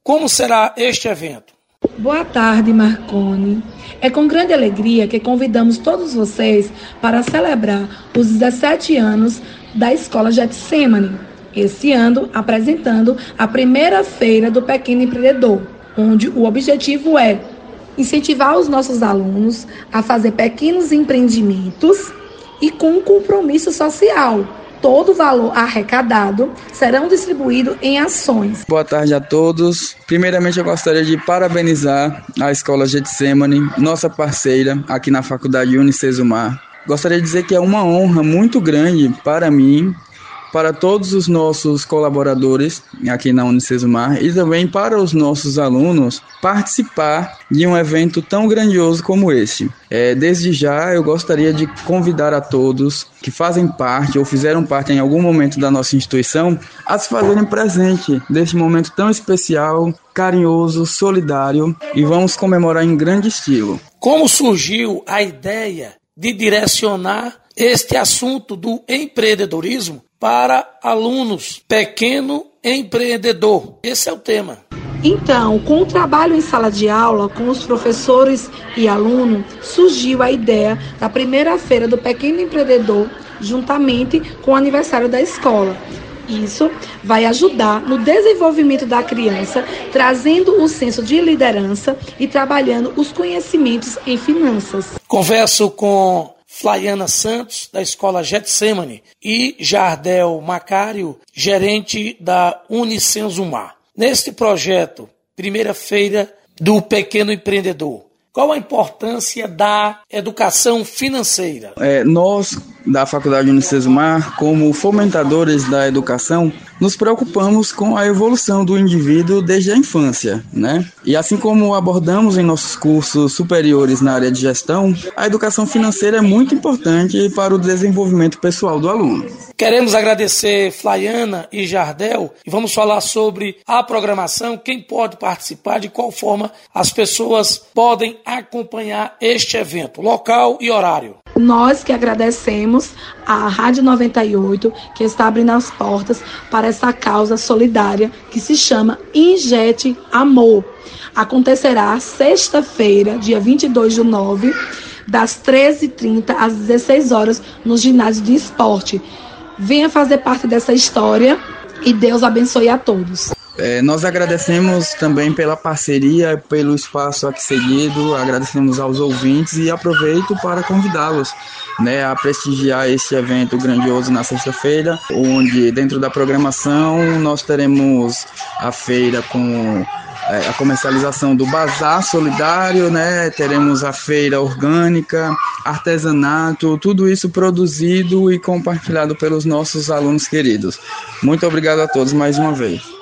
Como será este evento? Boa tarde, Marconi. É com grande alegria que convidamos todos vocês para celebrar os 17 anos da Escola Getsemane, esse ano apresentando a primeira feira do Pequeno Empreendedor, onde o objetivo é incentivar os nossos alunos a fazer pequenos empreendimentos e com um compromisso social. Todo o valor arrecadado serão distribuídos em ações. Boa tarde a todos. Primeiramente, eu gostaria de parabenizar a Escola Getsemane, nossa parceira aqui na Faculdade Unicesumar. Gostaria de dizer que é uma honra muito grande para mim, para todos os nossos colaboradores aqui na Unicesumar e também para os nossos alunos participar de um evento tão grandioso como este. Desde já eu gostaria de convidar a todos que fazem parte ou fizeram parte em algum momento da nossa instituição a se fazerem presente deste momento tão especial, carinhoso, solidário e vamos comemorar em grande estilo. Como surgiu a ideia de direcionar este assunto do empreendedorismo para alunos pequeno empreendedor? Esse é o tema. Então, com o trabalho em sala de aula, com os professores e alunos, surgiu a ideia da primeira feira do Pequeno Empreendedor, juntamente com o aniversário da escola. Isso vai ajudar no desenvolvimento da criança, trazendo o senso de liderança e trabalhando os conhecimentos em finanças. Converso com Flaiana Santos, da Escola Getsemane, e Jardel Macário, gerente da Unicesumar. Neste projeto, primeira feira do Pequeno Empreendedor, qual a importância da educação financeira? Nós, da Faculdade Unicesumar, como fomentadores da educação, nos preocupamos com a evolução do indivíduo desde a infância, né? E assim como abordamos em nossos cursos superiores na área de gestão, a educação financeira é muito importante para o desenvolvimento pessoal do aluno. Queremos agradecer Flaiana e Jardel e vamos falar sobre a programação, quem pode participar, de qual forma as pessoas podem acompanhar este evento, local e horário. Nós que agradecemos à Rádio 98, que está abrindo as portas para essa causa solidária que se chama Injete Amor. Acontecerá sexta-feira, dia 22/9, das 13h30 às 16 horas, no ginásio de esporte. Venha fazer parte dessa história e Deus abençoe a todos. Nós agradecemos também pela parceria, pelo espaço aqui cedido, agradecemos aos ouvintes e aproveito para convidá-los, a prestigiar este evento grandioso na sexta-feira, onde dentro da programação nós teremos a feira com a comercialização do bazar solidário, teremos a feira orgânica, artesanato, tudo isso produzido e compartilhado pelos nossos alunos queridos. Muito obrigado a todos mais uma vez.